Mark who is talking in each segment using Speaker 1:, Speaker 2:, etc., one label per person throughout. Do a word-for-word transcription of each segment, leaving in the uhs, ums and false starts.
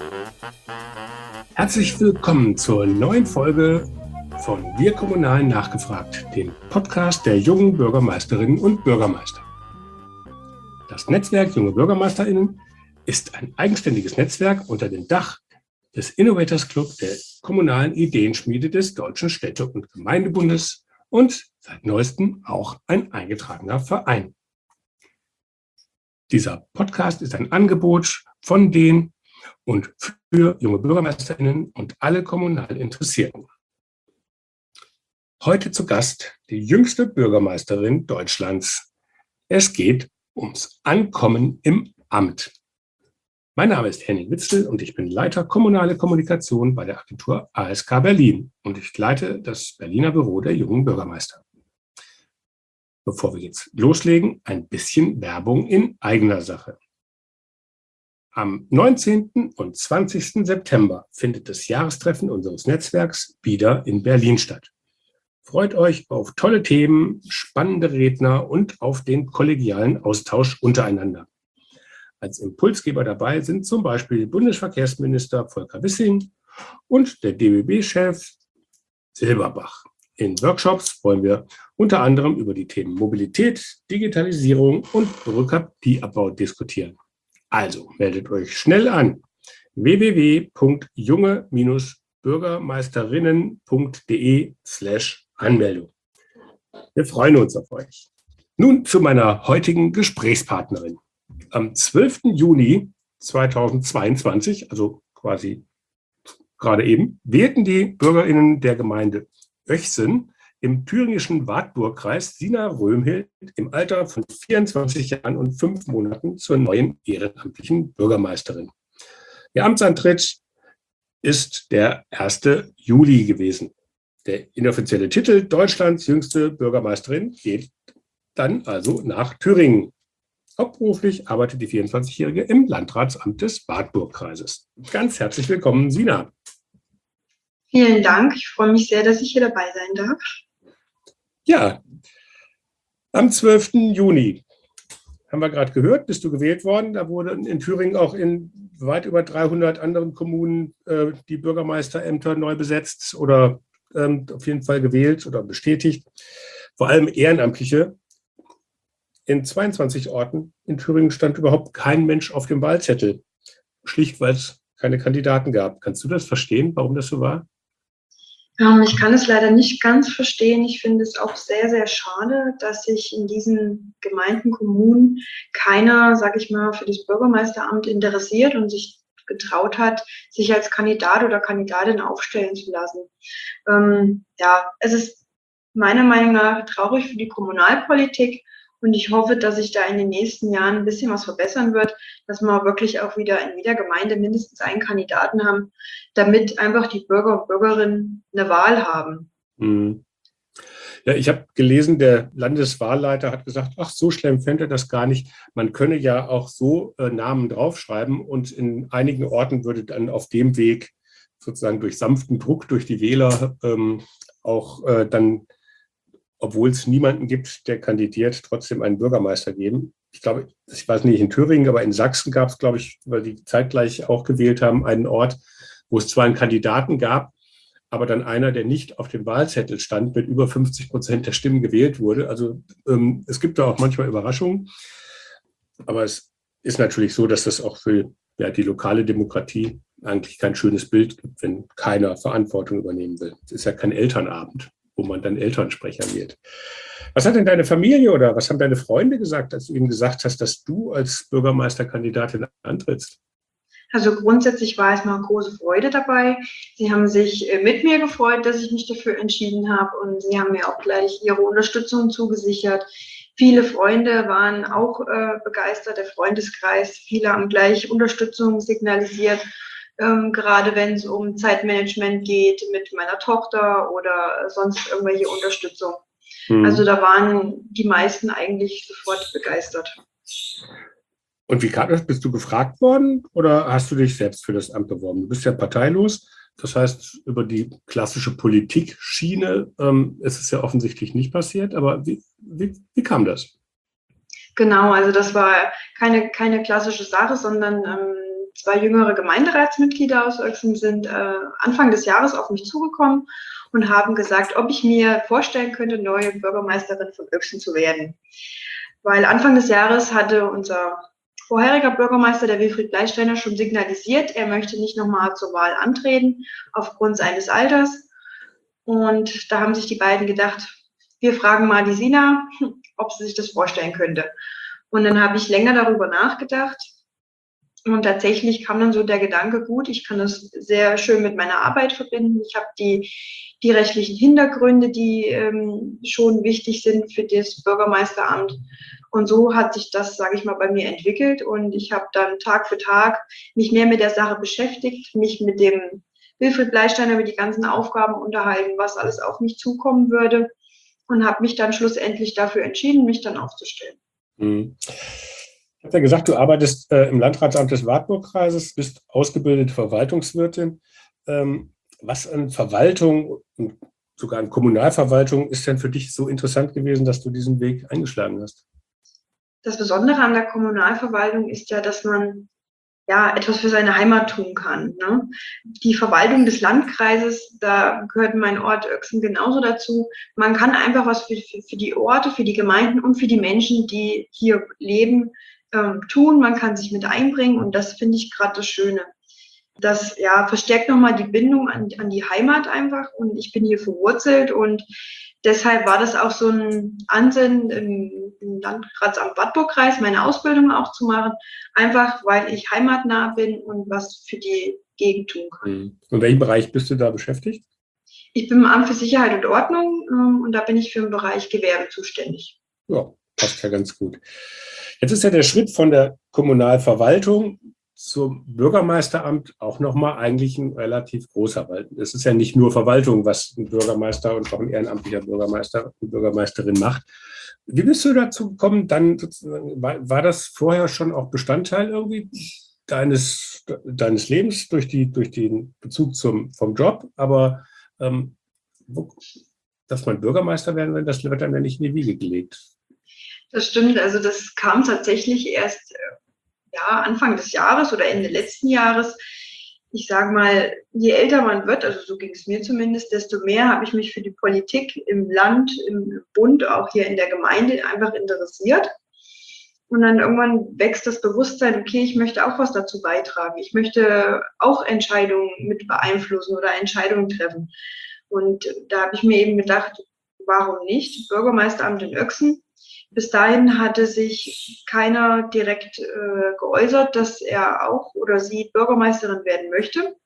Speaker 1: Herzlich willkommen zur neuen Folge von Wir Kommunal nachgefragt, dem Podcast der jungen Bürgermeisterinnen und Bürgermeister. Das Netzwerk Junge BürgermeisterInnen ist ein eigenständiges Netzwerk unter dem Dach des Innovators Club der kommunalen Ideenschmiede des Deutschen Städte- und Gemeindebundes und seit neuestem auch ein eingetragener Verein. Dieser Podcast ist ein Angebot von den und für junge BürgermeisterInnen und alle kommunal Interessierten. Heute zu Gast die jüngste Bürgermeisterin Deutschlands. Es geht ums Ankommen im Amt. Mein Name ist Henning Witzel und ich bin Leiter kommunale Kommunikation bei der Agentur A S K Berlin und ich leite das Berliner Büro der jungen Bürgermeister. Bevor wir jetzt loslegen, ein bisschen Werbung in eigener Sache. Am neunzehnten und zwanzigsten September findet das Jahrestreffen unseres Netzwerks wieder in Berlin statt. Freut euch auf tolle Themen, spannende Redner und auf den kollegialen Austausch untereinander. Als Impulsgeber dabei sind zum Beispiel Bundesverkehrsminister Volker Wissing und der D B B-Chef Silberbach. In Workshops wollen wir unter anderem über die Themen Mobilität, Digitalisierung und Bürokratieabbau diskutieren. Also meldet euch schnell an w w w punkt junge bürgermeisterinnen punkt de slash Anmeldung. Wir freuen uns auf euch. Nun zu meiner heutigen Gesprächspartnerin. Am zwölften Juni zweitausendzweiundzwanzig, also quasi gerade eben, wählten die BürgerInnen der Gemeinde Oechsen im thüringischen Wartburgkreis Sina Röhmhild im Alter von vierundzwanzig Jahren und fünf Monaten zur neuen ehrenamtlichen Bürgermeisterin. Ihr Amtsantritt ist der erste Juli gewesen. Der inoffizielle Titel Deutschlands jüngste Bürgermeisterin geht dann also nach Thüringen. Hauptberuflich arbeitet die vierundzwanzigjährige im Landratsamt des Wartburgkreises. Ganz herzlich willkommen, Sina.
Speaker 2: Vielen Dank. Ich freue mich sehr, dass ich hier dabei sein darf.
Speaker 1: Ja, am zwölften Juni haben wir gerade gehört, bist du gewählt worden. Da wurden in Thüringen auch in weit über dreihundert anderen Kommunen äh, die Bürgermeisterämter neu besetzt oder ähm, auf jeden Fall gewählt oder bestätigt. Vor allem Ehrenamtliche. In zweiundzwanzig Orten in Thüringen stand überhaupt kein Mensch auf dem Wahlzettel. Schlicht, weil es keine Kandidaten gab. Kannst du das verstehen, warum das so war?
Speaker 2: Ähm, ich kann es leider nicht ganz verstehen. Ich finde es auch sehr, sehr schade, dass sich in diesen Gemeinden, Kommunen keiner, sage ich mal, für das Bürgermeisteramt interessiert und sich getraut hat, sich als Kandidat oder Kandidatin aufstellen zu lassen. Ähm, ja, es ist meiner Meinung nach traurig für die Kommunalpolitik. Und ich hoffe, dass sich da in den nächsten Jahren ein bisschen was verbessern wird, dass wir wirklich auch wieder in jeder Gemeinde mindestens einen Kandidaten haben, damit einfach die Bürger und Bürgerinnen eine Wahl haben.
Speaker 1: Hm. Ja, ich habe gelesen, der Landeswahlleiter hat gesagt, ach, so schlimm fände er das gar nicht. Man könne ja auch so äh, Namen draufschreiben und in einigen Orten würde dann auf dem Weg sozusagen durch sanften Druck durch die Wähler ähm, auch äh, dann, obwohl es niemanden gibt, der kandidiert, trotzdem einen Bürgermeister geben. Ich glaube, ich weiß nicht, in Thüringen, aber in Sachsen gab es, glaube ich, weil die zeitgleich auch gewählt haben, einen Ort, wo es zwar einen Kandidaten gab, aber dann einer, der nicht auf dem Wahlzettel stand, mit über fünfzig Prozent der Stimmen gewählt wurde. Also ähm, es gibt da auch manchmal Überraschungen. Aber es ist natürlich so, dass das auch für ja, die lokale Demokratie eigentlich kein schönes Bild gibt, wenn keiner Verantwortung übernehmen will. Es ist ja kein Elternabend, wo man dann Elternsprecher wählt. Was hat denn deine Familie oder was haben deine Freunde gesagt, als du ihnen gesagt hast, dass du als Bürgermeisterkandidatin antrittst?
Speaker 2: Also grundsätzlich war erstmal große Freude dabei. Sie haben sich mit mir gefreut, dass ich mich dafür entschieden habe und sie haben mir auch gleich ihre Unterstützung zugesichert. Viele Freunde waren auch äh, begeistert, der Freundeskreis. Viele haben gleich Unterstützung signalisiert. Ähm, gerade wenn es um Zeitmanagement geht mit meiner Tochter oder sonst irgendwelche Unterstützung. Hm. Also da waren die meisten eigentlich sofort begeistert.
Speaker 1: Und wie kam das? Bist du gefragt worden oder hast du dich selbst für das Amt beworben? Du bist ja parteilos, das heißt, über die klassische Politik-Schiene ähm, ist es ja offensichtlich nicht passiert, aber wie, wie, wie kam das?
Speaker 2: Genau, also das war keine, keine klassische Sache, sondern ähm, zwei jüngere Gemeinderatsmitglieder aus Öxen sind äh, Anfang des Jahres auf mich zugekommen und haben gesagt, ob ich mir vorstellen könnte, neue Bürgermeisterin von Öxen zu werden. Weil Anfang des Jahres hatte unser vorheriger Bürgermeister, der Wilfried Bleisteiner, schon signalisiert, er möchte nicht nochmal zur Wahl antreten aufgrund seines Alters. Und da haben sich die beiden gedacht, wir fragen mal die Sina, ob sie sich das vorstellen könnte. Und dann habe ich länger darüber nachgedacht. Und tatsächlich kam dann so der Gedanke, gut, ich kann das sehr schön mit meiner Arbeit verbinden. Ich habe die, die rechtlichen Hintergründe, die ähm, schon wichtig sind für das Bürgermeisteramt. Und so hat sich das, sage ich mal, bei mir entwickelt. Und ich habe dann Tag für Tag mich mehr mit der Sache beschäftigt, mich mit dem Wilfried Bleisteiner über die ganzen Aufgaben unterhalten, was alles auf mich zukommen würde. Und habe mich dann schlussendlich dafür entschieden, mich dann aufzustellen.
Speaker 1: Mhm. Ich habe ja gesagt, du arbeitest äh, im Landratsamt des Wartburgkreises, bist ausgebildete Verwaltungswirtin. Ähm, was an Verwaltung und sogar an Kommunalverwaltung ist denn für dich so interessant gewesen, dass du diesen Weg eingeschlagen hast?
Speaker 2: Das Besondere an der Kommunalverwaltung ist ja, dass man ja etwas für seine Heimat tun kann. Ne? Die Verwaltung des Landkreises, da gehört mein Ort Öxen genauso dazu. Man kann einfach was für, für, für die Orte, für die Gemeinden und für die Menschen, die hier leben, ähm, tun. Man kann sich mit einbringen und das finde ich gerade das Schöne. Das ja, verstärkt nochmal die Bindung an, an die Heimat einfach und ich bin hier verwurzelt und deshalb war das auch so ein Ansinnen im, im Landratsamt Wartburgkreis, meine Ausbildung auch zu machen, einfach weil ich heimatnah bin und was für die Gegend tun kann.
Speaker 1: In welchem Bereich bist du da beschäftigt?
Speaker 2: Ich bin im Amt für Sicherheit und Ordnung ähm, und da bin ich für den Bereich Gewerbe zuständig.
Speaker 1: Ja, passt ja ganz gut. Jetzt ist ja der Schritt von der Kommunalverwaltung zum Bürgermeisteramt auch nochmal eigentlich ein relativ großer, weil es ist ja nicht nur Verwaltung, was ein Bürgermeister und auch ein ehrenamtlicher Bürgermeister und Bürgermeisterin macht. Wie bist du dazu gekommen? Dann war, war das vorher schon auch Bestandteil irgendwie deines, deines Lebens durch, die, durch den Bezug zum, vom Job? Aber ähm, wo, dass man Bürgermeister werden will, das wird einem ja nicht in die Wiege gelegt.
Speaker 2: Das stimmt, also das kam tatsächlich erst ja, Anfang des Jahres oder Ende letzten Jahres. Ich sage mal, je älter man wird, also so ging es mir zumindest, desto mehr habe ich mich für die Politik im Land, im Bund, auch hier in der Gemeinde einfach interessiert. Und dann irgendwann wächst das Bewusstsein, okay, ich möchte auch was dazu beitragen. Ich möchte auch Entscheidungen mit beeinflussen oder Entscheidungen treffen. Und da habe ich mir eben gedacht, warum nicht? Bürgermeisteramt in Öxen. Bis dahin hatte sich keiner direkt äh, geäußert, dass er auch oder sie Bürgermeisterin werden möchte.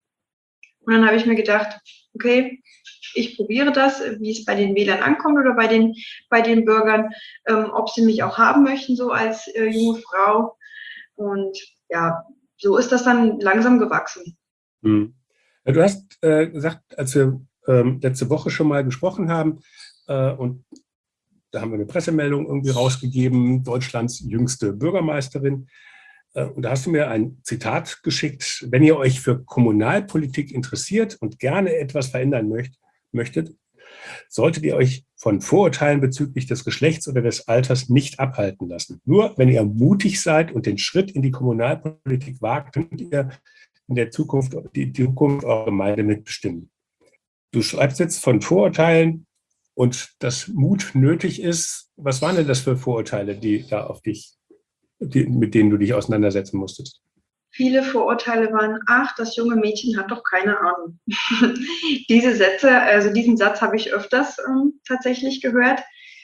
Speaker 2: Und dann habe ich mir gedacht, okay, ich probiere das, wie es bei den Wählern ankommt oder bei den, bei den Bürgern, ähm, ob sie mich auch haben möchten, so als äh, junge Frau. Und ja, so ist das dann langsam gewachsen.
Speaker 1: Hm. Du hast äh, gesagt, als wir ähm, letzte Woche schon mal gesprochen haben, äh, und da haben wir eine Pressemeldung irgendwie rausgegeben, Deutschlands jüngste Bürgermeisterin. Und da hast du mir ein Zitat geschickt: Wenn ihr euch für Kommunalpolitik interessiert und gerne etwas verändern möcht, möchtet, solltet ihr euch von Vorurteilen bezüglich des Geschlechts oder des Alters nicht abhalten lassen. Nur wenn ihr mutig seid und den Schritt in die Kommunalpolitik wagt, könnt ihr in der Zukunft die Zukunft eurer Gemeinde mitbestimmen. Du schreibst jetzt von Vorurteilen und dass Mut nötig ist. Was waren denn das für Vorurteile, die da auf dich, die, mit denen du dich auseinandersetzen musstest?
Speaker 2: Viele Vorurteile waren, ach, das junge Mädchen hat doch keine Ahnung. Diese Sätze, also diesen Satz habe ich öfters ähm, tatsächlich gehört.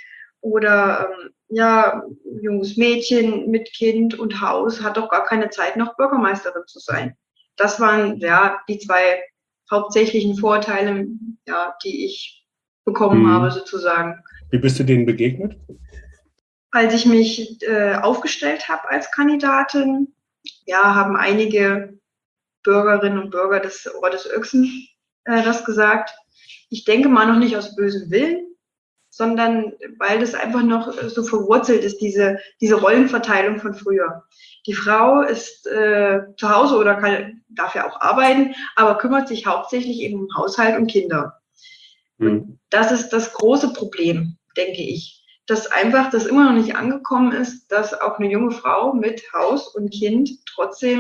Speaker 2: Oder, ähm, ja, junges Mädchen mit Kind und Haus hat doch gar keine Zeit, noch Bürgermeisterin zu sein. Das waren ja die zwei hauptsächlichen Vorurteile, ja, die ich bekommen hm. habe, sozusagen.
Speaker 1: Wie bist du denen begegnet?
Speaker 2: Als ich mich äh, aufgestellt habe als Kandidatin, ja, haben einige Bürgerinnen und Bürger des Ortes Öxen äh, das gesagt. Ich denke mal noch nicht aus bösem Willen, sondern weil das einfach noch so verwurzelt ist, diese, diese Rollenverteilung von früher. Die Frau ist äh, zu Hause oder kann, darf ja auch arbeiten, aber kümmert sich hauptsächlich eben um Haushalt und Kinder. Und das ist das große Problem, denke ich, dass einfach das immer noch nicht angekommen ist, dass auch eine junge Frau mit Haus und Kind trotzdem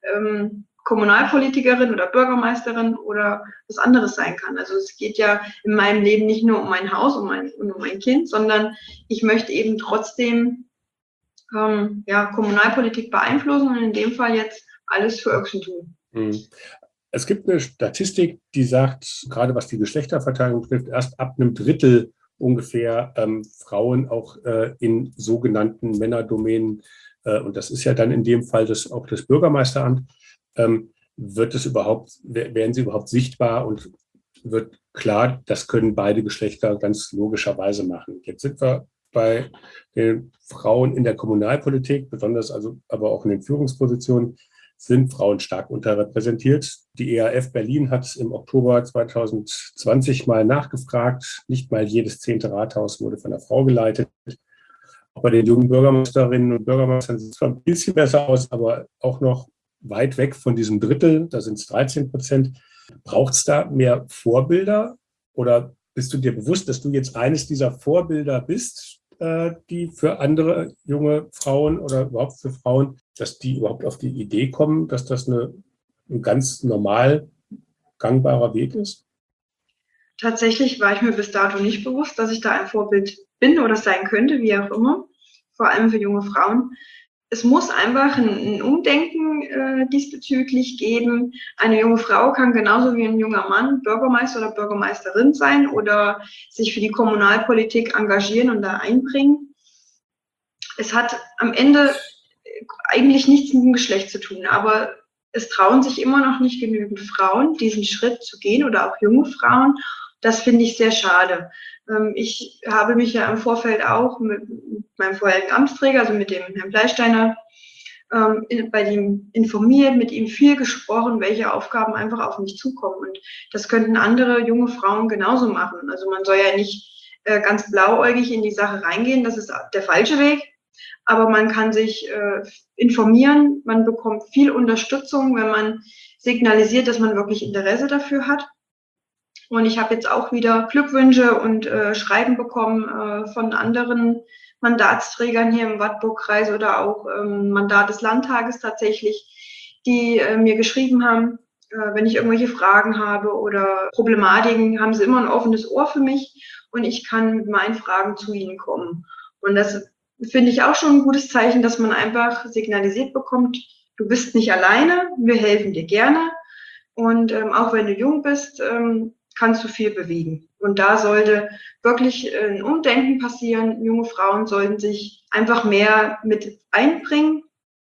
Speaker 2: ähm, Kommunalpolitikerin oder Bürgermeisterin oder was anderes sein kann. Also es geht ja in meinem Leben nicht nur um mein Haus um mein, und um mein Kind, sondern ich möchte eben trotzdem ähm, ja, Kommunalpolitik beeinflussen und in dem Fall jetzt alles für Öxen tun.
Speaker 1: Mhm. Es gibt eine Statistik, die sagt, gerade was die Geschlechterverteilung betrifft, erst ab einem Drittel ungefähr ähm, Frauen auch äh, in sogenannten Männerdomänen, äh, und das ist ja dann in dem Fall das, auch das Bürgermeisteramt, ähm, wird es überhaupt, werden sie überhaupt sichtbar und wird klar, das können beide Geschlechter ganz logischerweise machen. Jetzt sind wir bei den Frauen in der Kommunalpolitik, besonders also aber auch in den Führungspositionen, sind Frauen stark unterrepräsentiert. Die E A F Berlin hat im Oktober zwanzig zwanzig mal nachgefragt. Nicht mal jedes zehnte Rathaus wurde von einer Frau geleitet. Auch bei den jungen Bürgermeisterinnen und Bürgermeistern sieht es zwar ein bisschen besser aus, aber auch noch weit weg von diesem Drittel, da sind es dreizehn Prozent. Braucht es da mehr Vorbilder oder bist du dir bewusst, dass du jetzt eines dieser Vorbilder bist, äh, die für andere junge Frauen oder überhaupt für Frauen, dass die überhaupt auf die Idee kommen, dass das eine, ein ganz normal gangbarer Weg ist?
Speaker 2: Tatsächlich war ich mir bis dato nicht bewusst, dass ich da ein Vorbild bin oder sein könnte, wie auch immer, vor allem für junge Frauen. Es muss einfach ein, ein Umdenken äh, diesbezüglich geben. Eine junge Frau kann genauso wie ein junger Mann Bürgermeister oder Bürgermeisterin sein oder sich für die Kommunalpolitik engagieren und da einbringen. Es hat am Ende eigentlich nichts mit dem Geschlecht zu tun, aber es trauen sich immer noch nicht genügend Frauen, diesen Schritt zu gehen oder auch junge Frauen. Das finde ich sehr schade. Ich habe mich ja im Vorfeld auch mit meinem vorherigen Amtsträger, also mit dem Herrn Bleisteiner, bei ihm informiert, mit ihm viel gesprochen, welche Aufgaben einfach auf mich zukommen. Und das könnten andere junge Frauen genauso machen. Also man soll ja nicht ganz blauäugig in die Sache reingehen, das ist der falsche Weg. Aber man kann sich äh, informieren, man bekommt viel Unterstützung, wenn man signalisiert, dass man wirklich Interesse dafür hat. Und ich habe jetzt auch wieder Glückwünsche und äh, Schreiben bekommen äh, von anderen Mandatsträgern hier im Wartburg-Kreis oder auch ähm, Mandat des Landtages tatsächlich, die äh, mir geschrieben haben, äh, wenn ich irgendwelche Fragen habe oder Problematiken, haben sie immer ein offenes Ohr für mich und ich kann mit meinen Fragen zu ihnen kommen. Und das finde ich auch schon ein gutes Zeichen, dass man einfach signalisiert bekommt, du bist nicht alleine, wir helfen dir gerne. Und ähm, auch wenn du jung bist, ähm, kannst du viel bewegen. Und da sollte wirklich ein Umdenken passieren. Junge Frauen sollten sich einfach mehr mit einbringen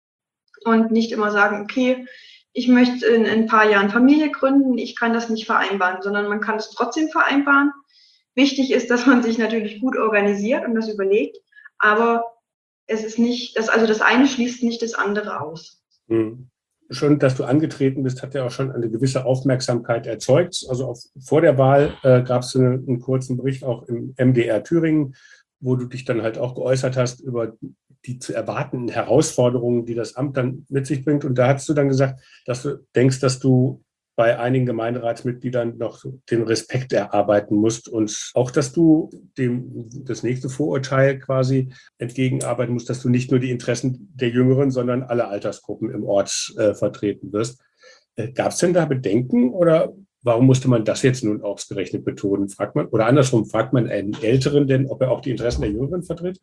Speaker 2: und nicht immer sagen, okay, ich möchte in, in ein paar Jahren Familie gründen, ich kann das nicht vereinbaren, sondern man kann es trotzdem vereinbaren. Wichtig ist, dass man sich natürlich gut organisiert und das überlegt, aber es ist nicht, das, also das eine schließt nicht das andere aus.
Speaker 1: Mhm. Schon, dass du angetreten bist, hat ja auch schon eine gewisse Aufmerksamkeit erzeugt. Also auf, vor der Wahl äh, gab es eine, einen kurzen Bericht auch im M D R Thüringen, wo du dich dann halt auch geäußert hast über die zu erwartenden Herausforderungen, die das Amt dann mit sich bringt. Und da hast du dann gesagt, dass du denkst, dass du bei einigen Gemeinderatsmitgliedern noch den Respekt erarbeiten musst und auch, dass du dem das nächste Vorurteil quasi entgegenarbeiten musst, dass du nicht nur die Interessen der Jüngeren, sondern alle Altersgruppen im Ort äh, vertreten wirst. Äh, Gab es denn da Bedenken oder warum musste man das jetzt nun ausgerechnet betonen? Fragt man, oder andersrum, fragt man einen Älteren denn, ob er auch die Interessen der Jüngeren vertritt?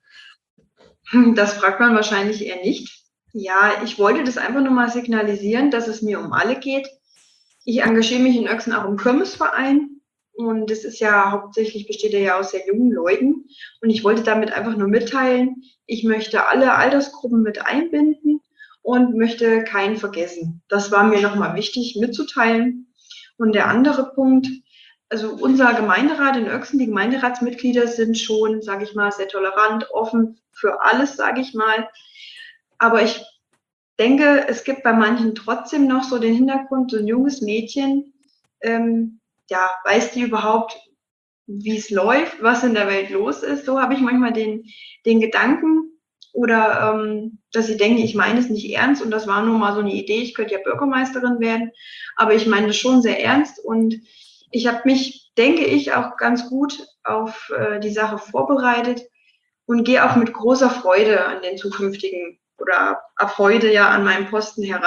Speaker 2: Das fragt man wahrscheinlich eher nicht. Ja, ich wollte das einfach nur mal signalisieren, dass es mir um alle geht. Ich engagiere mich in Öxen auch im Kirmesverein und das ist ja hauptsächlich, besteht er ja aus sehr jungen Leuten und ich wollte damit einfach nur mitteilen, ich möchte alle Altersgruppen mit einbinden und möchte keinen vergessen. Das war mir nochmal wichtig mitzuteilen. Und der andere Punkt, also unser Gemeinderat in Öxen, die Gemeinderatsmitglieder sind schon, sage ich mal, sehr tolerant, offen für alles, sage ich mal. Aber ich denke, es gibt bei manchen trotzdem noch so den Hintergrund, so ein junges Mädchen, ähm, ja, weiß die überhaupt, wie es läuft, was in der Welt los ist? So habe ich manchmal den, den Gedanken oder ähm, dass sie denken, ich meine es nicht ernst und das war nur mal so eine Idee, ich könnte ja Bürgermeisterin werden, aber ich meine das schon sehr ernst und ich habe mich, denke ich, auch ganz gut auf äh, die Sache vorbereitet und gehe auch mit großer Freude an den zukünftigen oder ab heute ja an meinen Posten heran.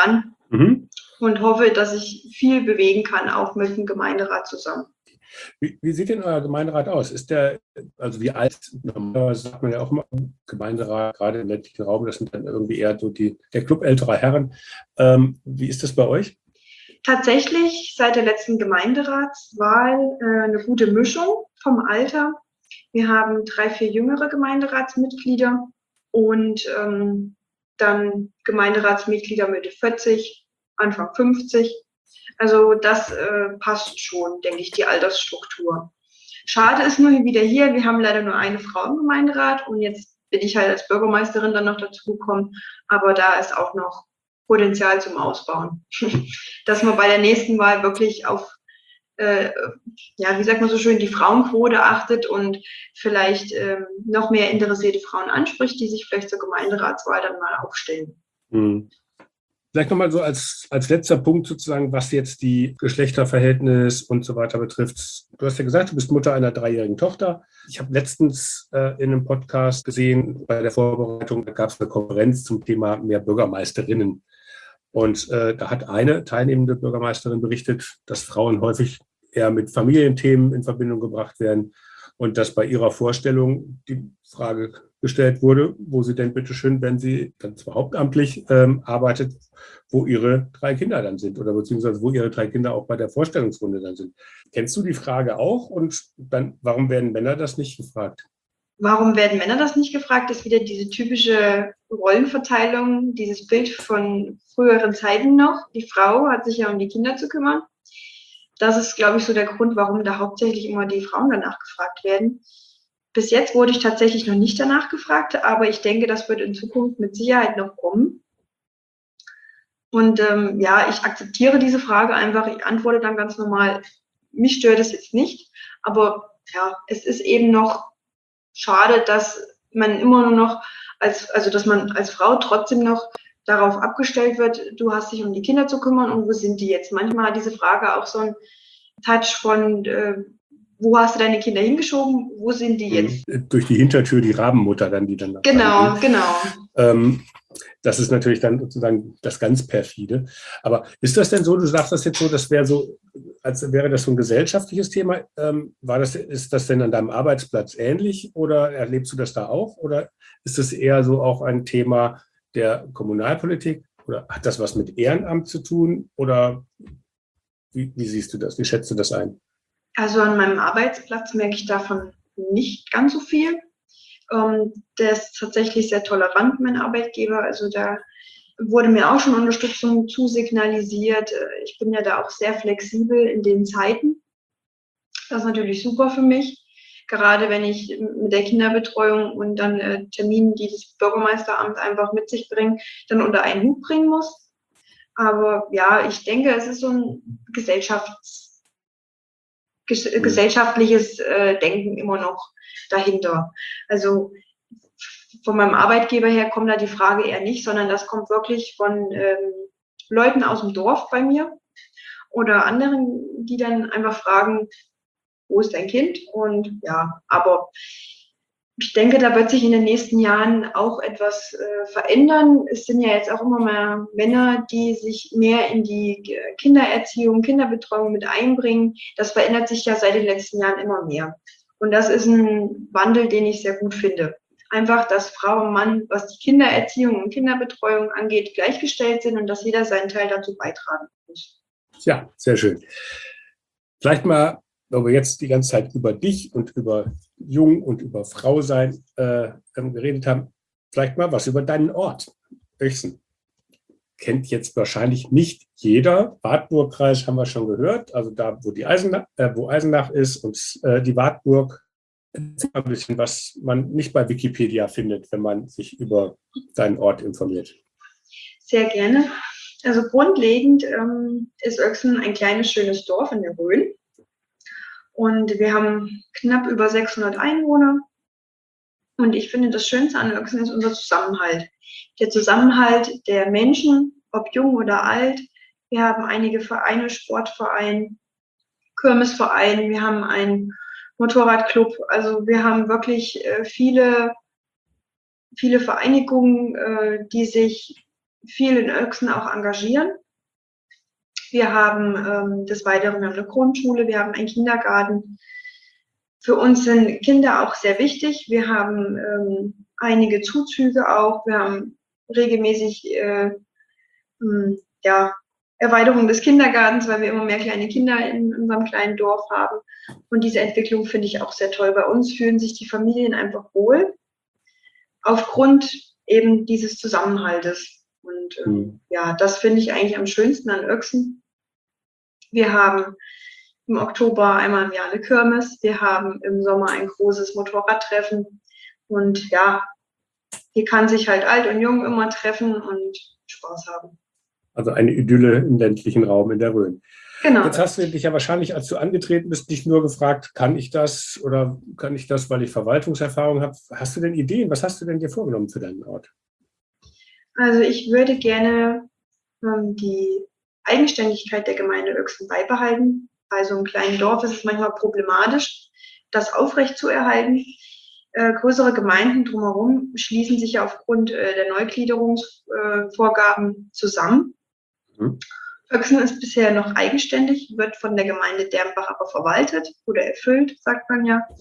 Speaker 1: Mhm.
Speaker 2: Und hoffe, dass ich viel bewegen kann, auch mit dem Gemeinderat zusammen.
Speaker 1: Wie, wie sieht denn euer Gemeinderat aus? Ist der, also wie alt, normalerweise sagt man ja auch immer, Gemeinderat, gerade im ländlichen Raum, das sind dann irgendwie eher so die, der Club älterer Herren. Ähm, wie ist das bei euch?
Speaker 2: Tatsächlich seit der letzten Gemeinderatswahl äh, eine gute Mischung vom Alter. Wir haben drei, vier jüngere Gemeinderatsmitglieder und ähm, dann Gemeinderatsmitglieder Mitte vierzig, Anfang fünfzig. Also das äh, passt schon, denke ich, die Altersstruktur. Schade ist nur wieder hier, wir haben leider nur eine Frau im Gemeinderat und jetzt bin ich halt als Bürgermeisterin dann noch dazu gekommen, aber da ist auch noch Potenzial zum Ausbauen. Dass man bei der nächsten Wahl wirklich auf, äh, ja, wie sagt man so schön, die Frauenquote achtet und vielleicht ähm, noch mehr interessierte Frauen anspricht, die sich vielleicht zur Gemeinderatswahl dann mal aufstellen.
Speaker 1: Hm. Vielleicht nochmal so als, als letzter Punkt sozusagen, was jetzt die Geschlechterverhältnis und so weiter betrifft. Du hast ja gesagt, du bist Mutter einer dreijährigen Tochter. Ich habe letztens äh, in einem Podcast gesehen, bei der Vorbereitung, da gab es eine Konferenz zum Thema mehr Bürgermeisterinnen. Und äh, da hat eine teilnehmende Bürgermeisterin berichtet, dass Frauen häufig eher mit Familienthemen in Verbindung gebracht werden und dass bei ihrer Vorstellung die Frage gestellt wurde, wo sie denn bitte schön, wenn sie dann zwar hauptamtlich ähm, arbeitet, wo ihre drei Kinder dann sind oder beziehungsweise wo ihre drei Kinder auch bei der Vorstellungsrunde dann sind. Kennst du die Frage auch? Und dann, warum werden Männer das nicht gefragt?
Speaker 2: Warum werden Männer das nicht gefragt? Das ist wieder diese typische Rollenverteilung, dieses Bild von früheren Zeiten noch. Die Frau hat sich ja um die Kinder zu kümmern. Das ist, glaube ich, so der Grund, warum da hauptsächlich immer die Frauen danach gefragt werden. Bis jetzt wurde ich tatsächlich noch nicht danach gefragt, aber ich denke, das wird in Zukunft mit Sicherheit noch kommen. Und ähm, ja, ich akzeptiere diese Frage einfach. Ich antworte dann ganz normal. Mich stört es jetzt nicht, aber ja, es ist eben noch schade, dass man immer nur noch als, also dass man als Frau trotzdem noch darauf abgestellt wird, du hast dich um die Kinder zu kümmern und wo sind die jetzt? Manchmal hat diese Frage auch so einen Touch von, äh, wo hast du deine Kinder hingeschoben? Wo sind die jetzt?
Speaker 1: Durch die Hintertür die Rabenmutter dann, die dann noch
Speaker 2: Genau, genau.
Speaker 1: Ähm, das ist natürlich dann sozusagen das ganz perfide. Aber ist das denn so, du sagst das jetzt so, das wäre so, als wäre das so ein gesellschaftliches Thema. Ähm, war das, ist das denn an deinem Arbeitsplatz ähnlich oder erlebst du das da auch? Oder ist das eher so auch ein Thema der Kommunalpolitik? Oder hat das was mit Ehrenamt zu tun? Oder wie, wie siehst du das? Wie schätzt du das ein?
Speaker 2: Also an meinem Arbeitsplatz merke ich davon nicht ganz so viel. Ähm, der ist tatsächlich sehr tolerant, mein Arbeitgeber. Also da wurde mir auch schon Unterstützung zusignalisiert. Ich bin ja da auch sehr flexibel in den Zeiten. Das ist natürlich super für mich, gerade wenn ich mit der Kinderbetreuung und dann äh, Terminen, die das Bürgermeisteramt einfach mit sich bringen, dann unter einen Hut bringen muss. Aber ja, ich denke, es ist so ein Gesellschafts ges
Speaker 1: Mhm.
Speaker 2: gesellschaftliches äh, Denken immer noch dahinter. Also von meinem Arbeitgeber her kommt da die Frage eher nicht, sondern das kommt wirklich von ähm, Leuten aus dem Dorf bei mir oder anderen, die dann einfach fragen, wo ist dein Kind? Und ja, aber ich denke, da wird sich in den nächsten Jahren auch etwas äh, verändern. Es sind ja jetzt auch immer mehr Männer, die sich mehr in die Kindererziehung, Kinderbetreuung mit einbringen. Das verändert sich ja seit den letzten Jahren immer mehr. Und das ist ein Wandel, den ich sehr gut finde. Einfach, dass Frau und Mann, was die Kindererziehung und Kinderbetreuung angeht, gleichgestellt sind und dass jeder seinen Teil dazu beitragen muss.
Speaker 1: Ja, sehr schön. Vielleicht mal, weil wir jetzt die ganze Zeit über dich und über Jung und über Frau sein äh, geredet haben, vielleicht mal was über deinen Ort. Oechsen kennt jetzt wahrscheinlich nicht jeder. Wartburgkreis haben wir schon gehört, also da, wo die Eisenach, äh, wo Eisenach ist und äh, die Wartburg. Ein bisschen, was man nicht bei Wikipedia findet, wenn man sich über deinen Ort informiert.
Speaker 2: Sehr gerne. Also grundlegend ähm, ist Oechsen ein kleines, schönes Dorf in der Rhön. Und wir haben knapp über sechshundert Einwohner. Und ich finde, das Schönste an Oechsen ist unser Zusammenhalt. Der Zusammenhalt der Menschen, ob jung oder alt. Wir haben einige Vereine, Sportverein, Kirmesverein, wir haben einen Motorradclub. Also wir haben wirklich äh, viele, viele Vereinigungen, äh, die sich viel in Oechsen auch engagieren. Wir haben ähm, des Weiteren wir haben eine Grundschule, wir haben einen Kindergarten. Für uns sind Kinder auch sehr wichtig. Wir haben ähm, einige Zuzüge auch. Wir haben regelmäßig äh, mh, ja, Erweiterung des Kindergartens, weil wir immer mehr kleine Kinder in unserem kleinen Dorf haben. Und diese Entwicklung finde ich auch sehr toll. Bei uns fühlen sich die Familien einfach wohl, aufgrund eben dieses Zusammenhaltes. Und ähm,
Speaker 1: Mhm.
Speaker 2: ja, das finde ich eigentlich am schönsten an Öchsen. Wir haben im Oktober einmal im Jahr eine Kirmes. Wir haben im Sommer ein großes Motorradtreffen. Und ja, hier kann sich halt alt und jung immer treffen und Spaß haben.
Speaker 1: Also eine Idylle im ländlichen Raum in der Rhön.
Speaker 2: Genau.
Speaker 1: Jetzt hast du dich ja wahrscheinlich, als du angetreten bist, nicht nur gefragt, kann ich das oder kann ich das, weil ich Verwaltungserfahrung habe. Hast du denn Ideen? Was hast du denn dir vorgenommen für deinen Ort?
Speaker 2: Also ich würde gerne ähm, die Eigenständigkeit der Gemeinde Öchsen beibehalten. Bei so einem kleinen Dorf ist es manchmal problematisch, das aufrechtzuerhalten. Äh, größere Gemeinden drumherum schließen sich ja aufgrund äh, der Neugliederungsvorgaben äh, zusammen.
Speaker 1: Mhm.
Speaker 2: Öchsen ist bisher noch eigenständig, wird von der Gemeinde Dernbach aber verwaltet oder erfüllt, sagt man ja.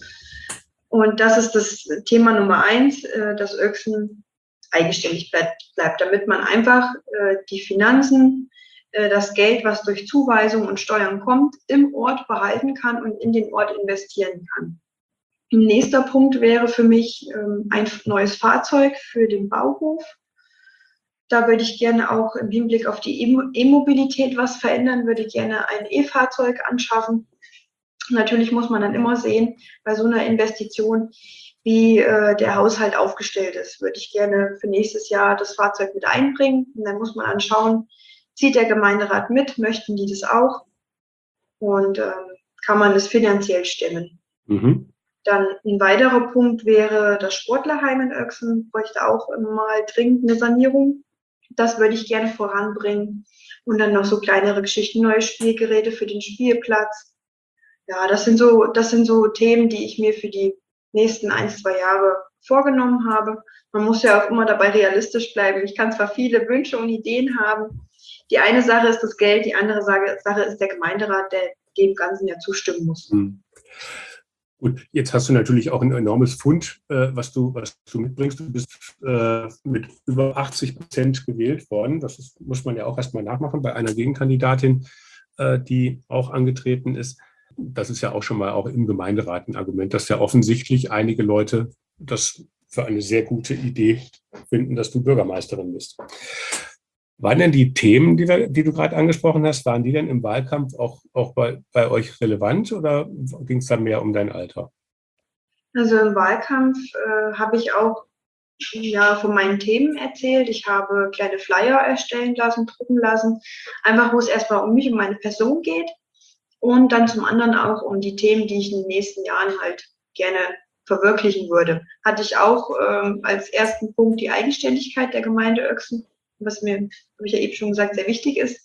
Speaker 2: Und das ist das Thema Nummer eins, äh, dass Öchsen eigenständig bleibt, bleibt damit man einfach äh, die Finanzen, äh, das Geld, was durch Zuweisung und Steuern kommt, im Ort behalten kann und in den Ort investieren kann. Ein nächster Punkt wäre für mich ähm, ein neues Fahrzeug für den Bauhof. Da würde ich gerne auch im Hinblick auf die E-Mobilität was verändern, würde gerne ein E-Fahrzeug anschaffen. Natürlich muss man dann immer sehen, bei so einer Investition, wie äh, der Haushalt aufgestellt ist. Würde ich gerne für nächstes Jahr das Fahrzeug mit einbringen. Und dann muss man dann schauen, zieht der Gemeinderat mit, möchten die das auch? Und ähm, kann man das finanziell stemmen?
Speaker 1: Mhm.
Speaker 2: Dann ein weiterer Punkt wäre das Sportlerheim in Öchsen, bräuchte auch mal dringend eine Sanierung. Das würde ich gerne voranbringen. Und dann noch so kleinere Geschichten, neue Spielgeräte für den Spielplatz. Ja, das sind so, das sind so Themen, die ich mir für die nächsten ein, zwei Jahre vorgenommen habe. Man muss ja auch immer dabei realistisch bleiben. Ich kann zwar viele Wünsche und Ideen haben. Die eine Sache ist das Geld, die andere Sache ist der Gemeinderat, der dem Ganzen ja zustimmen muss.
Speaker 1: Mhm. Gut, jetzt hast du natürlich auch ein enormes Fund, äh, was du, was du mitbringst. Du bist äh, mit über achtzig Prozent gewählt worden. Das ist, muss man ja auch erstmal nachmachen bei einer Gegenkandidatin, äh, die auch angetreten ist. Das ist ja auch schon mal auch im Gemeinderat ein Argument, dass ja offensichtlich einige Leute das für eine sehr gute Idee finden, dass du Bürgermeisterin bist. Waren denn die Themen, die, wir, die du gerade angesprochen hast, waren die denn im Wahlkampf auch, auch bei, bei euch relevant oder ging es da mehr um dein Alter?
Speaker 2: Also im Wahlkampf äh, habe ich auch ja, von meinen Themen erzählt. Ich habe kleine Flyer erstellen lassen, drucken lassen, einfach wo es erstmal um mich, um meine Person geht und dann zum anderen auch um die Themen, die ich in den nächsten Jahren halt gerne verwirklichen würde. Hatte ich auch ähm, als ersten Punkt die Eigenständigkeit der Gemeinde Öchsen, was mir, habe ich ja eben schon gesagt, sehr wichtig ist.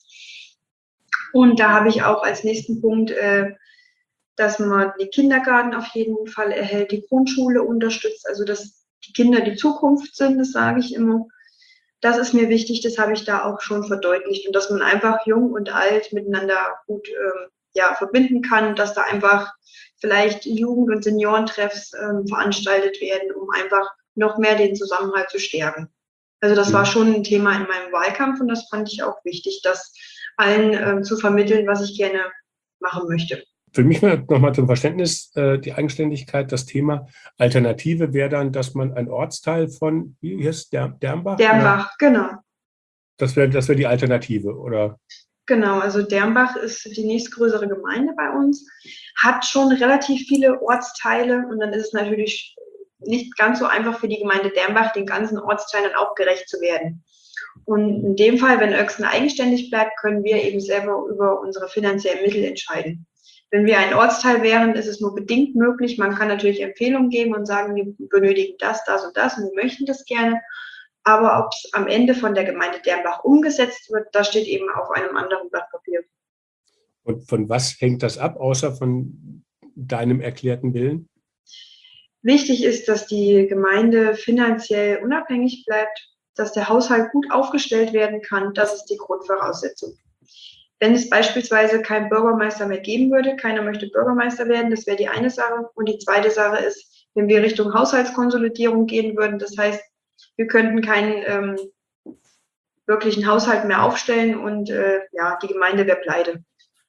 Speaker 2: Und da habe ich auch als nächsten Punkt, äh, dass man den Kindergarten auf jeden Fall erhält, die Grundschule unterstützt, also dass die Kinder die Zukunft sind, das sage ich immer. Das ist mir wichtig, das habe ich da auch schon verdeutlicht und dass man einfach jung und alt miteinander gut ähm, ja, verbinden kann, dass da einfach vielleicht Jugend- und Seniorentreffs ähm, veranstaltet werden, um einfach noch mehr den Zusammenhalt zu stärken. Also das war schon ein Thema in meinem Wahlkampf und das fand ich auch wichtig, das allen ähm, zu vermitteln, was ich gerne machen möchte.
Speaker 1: Für mich nochmal zum Verständnis, äh, die Eigenständigkeit, das Thema Alternative wäre dann, dass man ein Ortsteil von, wie heißt der, Dernbach?
Speaker 2: Dernbach, genau.
Speaker 1: Das wäre das wär die Alternative, oder?
Speaker 2: Genau, also Dernbach ist die nächstgrößere Gemeinde bei uns, hat schon relativ viele Ortsteile und dann ist es natürlich nicht ganz so einfach für die Gemeinde Dernbach, den ganzen Ortsteilen auch gerecht zu werden. Und in dem Fall, wenn Öchsen eigenständig bleibt, können wir eben selber über unsere finanziellen Mittel entscheiden. Wenn wir ein Ortsteil wären, ist es nur bedingt möglich. Man kann natürlich Empfehlungen geben und sagen, wir benötigen das, das und das und wir möchten das gerne. Aber ob es am Ende von der Gemeinde Dernbach umgesetzt wird, das steht eben auf einem anderen Blatt Papier.
Speaker 1: Und von was hängt das ab, außer von deinem erklärten Willen?
Speaker 2: Wichtig ist, dass die Gemeinde finanziell unabhängig bleibt, dass der Haushalt gut aufgestellt werden kann. Das ist die Grundvoraussetzung. Wenn es beispielsweise keinen Bürgermeister mehr geben würde, keiner möchte Bürgermeister werden, das wäre die eine Sache. Und die zweite Sache ist, wenn wir Richtung Haushaltskonsolidierung gehen würden, das heißt, wir könnten keinen ähm, wirklichen Haushalt mehr aufstellen und äh, ja, die Gemeinde wäre pleite.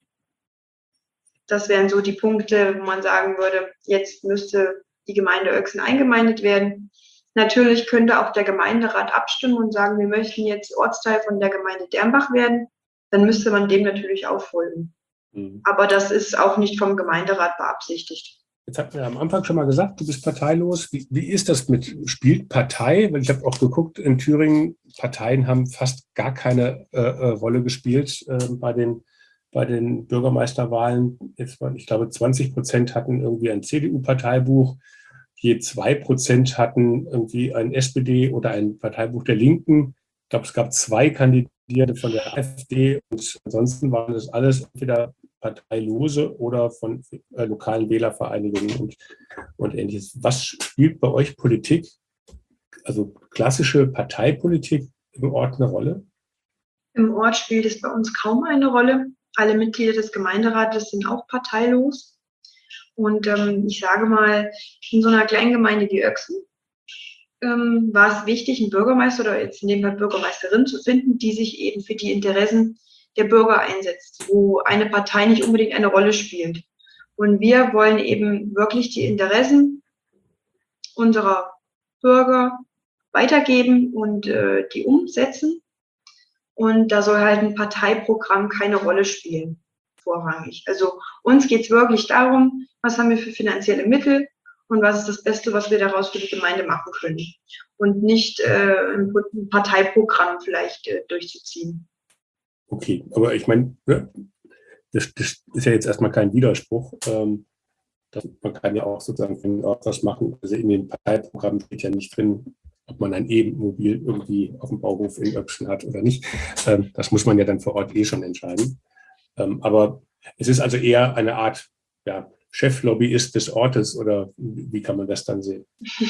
Speaker 2: Das wären so die Punkte, wo man sagen würde, jetzt müsste die Gemeinde Oechsen eingemeindet werden. Natürlich könnte auch der Gemeinderat abstimmen und sagen, wir möchten jetzt Ortsteil von der Gemeinde Dernbach werden. Dann müsste man dem natürlich auch folgen. Mhm. Aber das ist auch nicht vom Gemeinderat beabsichtigt.
Speaker 1: Jetzt hatten wir am Anfang schon mal gesagt, du bist parteilos. Wie, wie ist das mit, spielt Partei? Weil ich habe auch geguckt, in Thüringen, Parteien haben fast gar keine äh, äh, Rolle gespielt äh, bei den, bei den Bürgermeisterwahlen. Jetzt, ich glaube, zwanzig Prozent hatten irgendwie ein C D U-Parteibuch, je zwei Prozent hatten irgendwie ein S P D oder ein Parteibuch der Linken. Ich glaube, es gab zwei Kandidierende von der AfD und ansonsten waren das alles entweder Parteilose oder von äh, lokalen Wählervereinigungen und, und Ähnliches. Was spielt bei euch Politik, also klassische Parteipolitik im Ort eine Rolle?
Speaker 2: Im Ort spielt es bei uns kaum eine Rolle. Alle Mitglieder des Gemeinderates sind auch parteilos. Und ähm, ich sage mal, in so einer kleinen Gemeinde wie Oechsen ähm, war es wichtig, einen Bürgermeister oder jetzt in dem Fall Bürgermeisterin zu finden, die sich eben für die Interessen der Bürger einsetzt, wo eine Partei nicht unbedingt eine Rolle spielt. Und wir wollen eben wirklich die Interessen unserer Bürger weitergeben und äh, die umsetzen. Und da soll halt ein Parteiprogramm keine Rolle spielen, vorrangig. Also uns geht es wirklich darum, was haben wir für finanzielle Mittel und was ist das Beste, was wir daraus für die Gemeinde machen können. Und nicht äh, ein Parteiprogramm vielleicht äh, durchzuziehen.
Speaker 1: Okay, aber ich meine, das, das ist ja jetzt erstmal kein Widerspruch. Ähm, das, man kann ja auch sozusagen auch was machen. Also in dem Parteiprogramm steht ja nicht drin, ob man ein E-Mobil irgendwie auf dem Bauhof in Oechsen hat oder nicht. Ähm, das muss man ja dann vor Ort eh schon entscheiden. Ähm, aber es ist also eher eine Art ja, Cheflobbyist des Ortes oder wie kann man das dann sehen?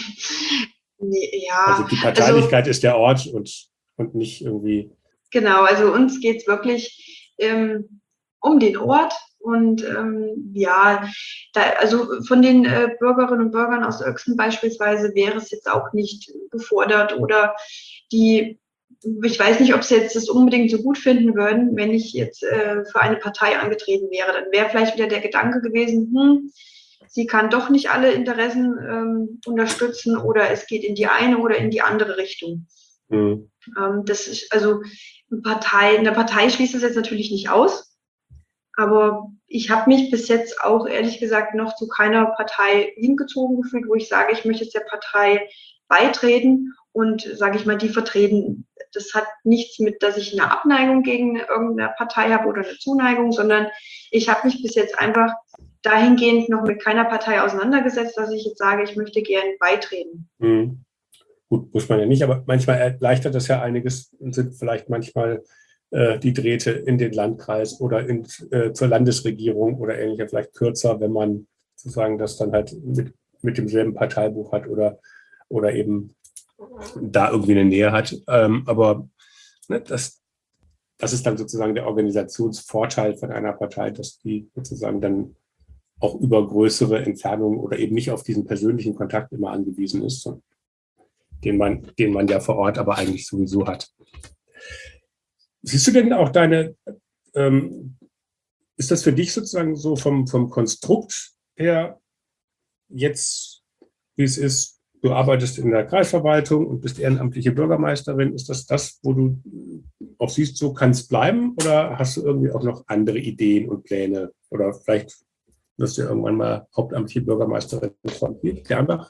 Speaker 2: Ja,
Speaker 1: also die Parteilichkeit also, ist der Ort und, und nicht irgendwie.
Speaker 2: Genau, also uns geht es wirklich ähm, um den Ort und ähm, ja, da, also von den äh, Bürgerinnen und Bürgern aus Oechsen beispielsweise wäre es jetzt auch nicht gefordert oder die, ich weiß nicht, ob sie jetzt das unbedingt so gut finden würden, wenn ich jetzt äh, für eine Partei angetreten wäre. Dann wäre vielleicht wieder der Gedanke gewesen, hm, sie kann doch nicht alle Interessen ähm, unterstützen oder es geht in die eine oder in die andere Richtung. Mhm. Ähm, das ist also eine Partei, eine Partei schließt das jetzt natürlich nicht aus, aber ich habe mich bis jetzt auch ehrlich gesagt noch zu keiner Partei hingezogen gefühlt, wo ich sage, ich möchte jetzt der Partei beitreten und sage ich mal, die vertreten. Das hat nichts mit, dass ich eine Abneigung gegen irgendeine Partei habe oder eine Zuneigung, sondern ich habe mich bis jetzt einfach dahingehend noch mit keiner Partei auseinandergesetzt, dass ich jetzt sage, ich möchte gerne beitreten.
Speaker 1: Mhm. Gut, muss man ja nicht, aber manchmal erleichtert das ja einiges und sind vielleicht manchmal äh, die Drähte in den Landkreis oder in, äh, zur Landesregierung oder ähnlicher vielleicht kürzer, wenn man sozusagen das dann halt mit, mit demselben Parteibuch hat oder, oder eben da irgendwie eine Nähe hat. Ähm, aber ne, das, das ist dann sozusagen der Organisationsvorteil von einer Partei, dass die sozusagen dann auch über größere Entfernungen oder eben nicht auf diesen persönlichen Kontakt immer angewiesen ist, den man, den man ja vor Ort aber eigentlich sowieso hat. Siehst du denn auch deine, ähm, ist das für dich sozusagen so vom, vom Konstrukt her jetzt, wie es ist, du arbeitest in der Kreisverwaltung und bist ehrenamtliche Bürgermeisterin, ist das das, wo du auch siehst, so kann es bleiben oder hast du irgendwie auch noch andere Ideen und Pläne oder vielleicht wirst du irgendwann mal hauptamtliche Bürgermeisterin von Dernbach?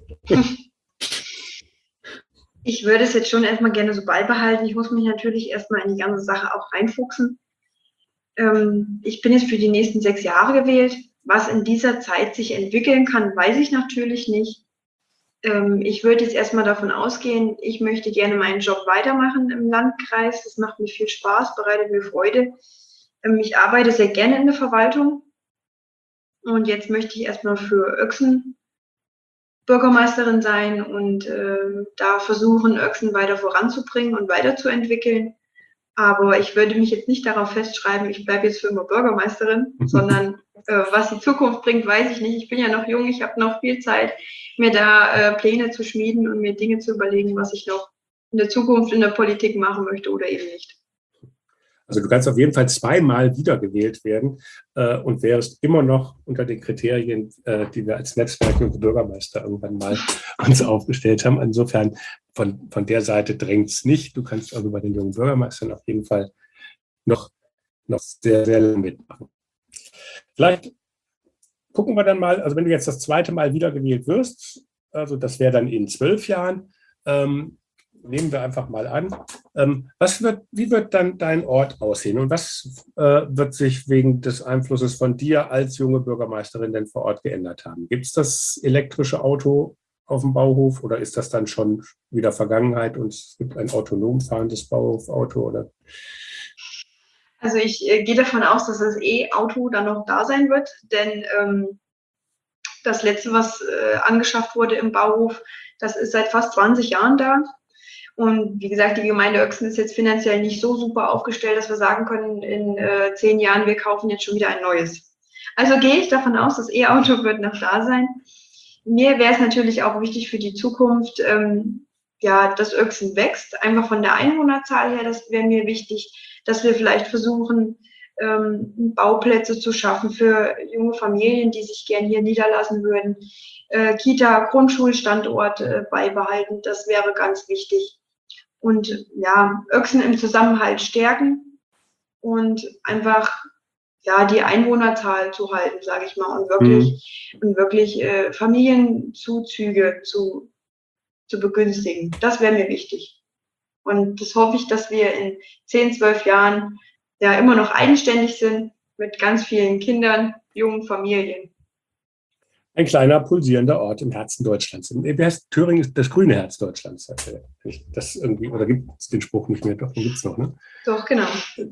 Speaker 2: Ich würde es jetzt schon erstmal gerne so beibehalten. Ich muss mich natürlich erstmal in die ganze Sache auch reinfuchsen. Ähm, ich bin jetzt für die nächsten sechs Jahre gewählt. Was in dieser Zeit sich entwickeln kann, weiß ich natürlich nicht. Ähm, ich würde jetzt erstmal davon ausgehen, ich möchte gerne meinen Job weitermachen im Landkreis. Das macht mir viel Spaß, bereitet mir Freude. Ähm, ich arbeite sehr gerne in der Verwaltung. Und jetzt möchte ich erstmal für Oechsen Bürgermeisterin sein und äh, da versuchen, Oechsen weiter voranzubringen und weiterzuentwickeln. Aber ich würde mich jetzt nicht darauf festschreiben, ich bleibe jetzt für immer Bürgermeisterin, sondern äh, was die Zukunft bringt, weiß ich nicht. Ich bin ja noch jung, ich habe noch viel Zeit, mir da äh, Pläne zu schmieden und mir Dinge zu überlegen, was ich noch in der Zukunft in der Politik machen möchte oder eben nicht.
Speaker 1: Also du kannst auf jeden Fall zweimal wiedergewählt werden äh, und wärst immer noch unter den Kriterien, äh, die wir als Netzwerk und Bürgermeister irgendwann mal uns aufgestellt haben. Insofern von, von der Seite drängt es nicht. Du kannst also bei den jungen Bürgermeistern auf jeden Fall noch, noch sehr, sehr lange mitmachen. Vielleicht gucken wir dann mal, also wenn du jetzt das zweite Mal wiedergewählt wirst, also das wäre dann in zwölf Jahren, ähm, nehmen wir einfach mal an. Ähm, was wird, wie wird dann dein Ort aussehen und was äh, wird sich wegen des Einflusses von dir als junge Bürgermeisterin denn vor Ort geändert haben? Gibt es das elektrische Auto auf dem Bauhof oder ist das dann schon wieder Vergangenheit und es gibt ein autonom fahrendes Bauhofauto? Oder?
Speaker 2: Also ich äh, gehe davon aus, dass das E-Auto dann noch da sein wird, denn ähm, das letzte, was äh, angeschafft wurde im Bauhof, das ist seit fast zwanzig Jahren da. Und wie gesagt, die Gemeinde Oechsen ist jetzt finanziell nicht so super aufgestellt, dass wir sagen können, in äh, zehn Jahren, wir kaufen jetzt schon wieder ein neues. Also gehe ich davon aus, das E-Auto wird noch da sein. Mir wäre es natürlich auch wichtig für die Zukunft, ähm, ja, dass Oechsen wächst, einfach von der Einwohnerzahl her, das wäre mir wichtig, dass wir vielleicht versuchen, ähm, Bauplätze zu schaffen für junge Familien, die sich gern hier niederlassen würden, äh, Kita, Grundschulstandort äh, beibehalten, das wäre ganz wichtig. Und ja, Oechsen im Zusammenhalt stärken und einfach ja die Einwohnerzahl zu halten, sage ich mal, und wirklich, mhm. und wirklich äh, Familienzuzüge zu, zu begünstigen. Das wäre mir wichtig. Und das hoffe ich, dass wir in zehn, zwölf Jahren ja immer noch eigenständig sind mit ganz vielen Kindern, jungen Familien.
Speaker 1: Ein kleiner, pulsierender Ort im Herzen Deutschlands. Wie heißt Thüringen ist das grüne Herz Deutschlands. Das irgendwie, oder gibt es den Spruch nicht mehr? Doch, den gibt es noch, ne?
Speaker 2: Doch, genau.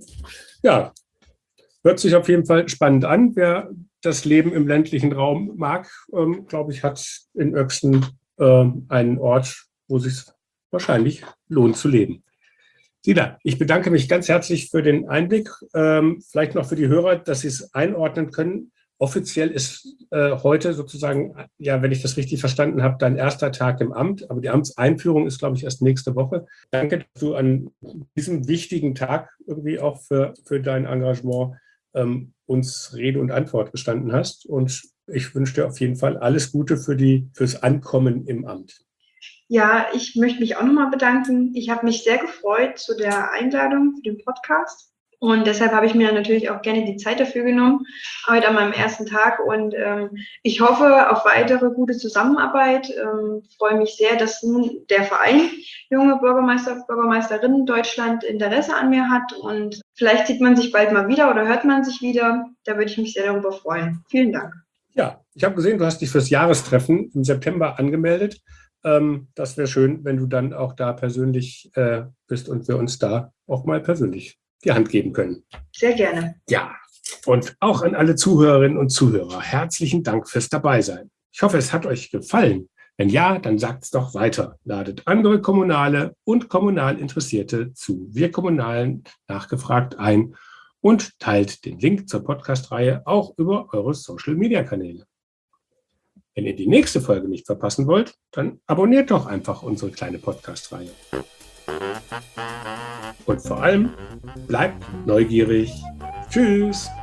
Speaker 1: Ja, hört sich auf jeden Fall spannend an. Wer das Leben im ländlichen Raum mag, ähm, glaube ich, hat in Oechsen äh, einen Ort, wo es sich wahrscheinlich lohnt zu leben. Sina, ich bedanke mich ganz herzlich für den Einblick. Ähm, vielleicht noch für die Hörer, dass sie es einordnen können. Offiziell ist äh, heute sozusagen, ja, wenn ich das richtig verstanden habe, dein erster Tag im Amt. Aber die Amtseinführung ist, glaube ich, erst nächste Woche. Danke, dass du an diesem wichtigen Tag irgendwie auch für, für dein Engagement ähm, uns Rede und Antwort gestanden hast. Und ich wünsche dir auf jeden Fall alles Gute für die, fürs Ankommen im Amt.
Speaker 2: Ja, ich möchte mich auch nochmal bedanken. Ich habe mich sehr gefreut zu der Einladung für den Podcast. Und deshalb habe ich mir natürlich auch gerne die Zeit dafür genommen, heute an meinem ersten Tag. Und ähm, ich hoffe auf weitere gute Zusammenarbeit. Ähm, freue mich sehr, dass nun der Verein Junge Bürgermeister, Bürgermeisterinnen Deutschland Interesse an mir hat. Und vielleicht sieht man sich bald mal wieder oder hört man sich wieder. Da würde ich mich sehr darüber freuen. Vielen Dank.
Speaker 1: Ja, ich habe gesehen, du hast dich fürs Jahrestreffen im September angemeldet. Ähm, das wäre schön, wenn du dann auch da persönlich äh, bist und wir uns da auch mal persönlich die Hand geben können.
Speaker 2: Sehr gerne.
Speaker 1: Ja, und auch an alle Zuhörerinnen und Zuhörer, herzlichen Dank fürs Dabeisein. Ich hoffe, es hat euch gefallen. Wenn ja, dann sagt es doch weiter. Ladet andere Kommunale und kommunal Interessierte zu Wir Kommunalen nachgefragt ein und teilt den Link zur Podcast-Reihe auch über eure Social-Media-Kanäle. Wenn ihr die nächste Folge nicht verpassen wollt, dann abonniert doch einfach unsere kleine Podcast-Reihe. Und vor allem, bleibt neugierig. Tschüss!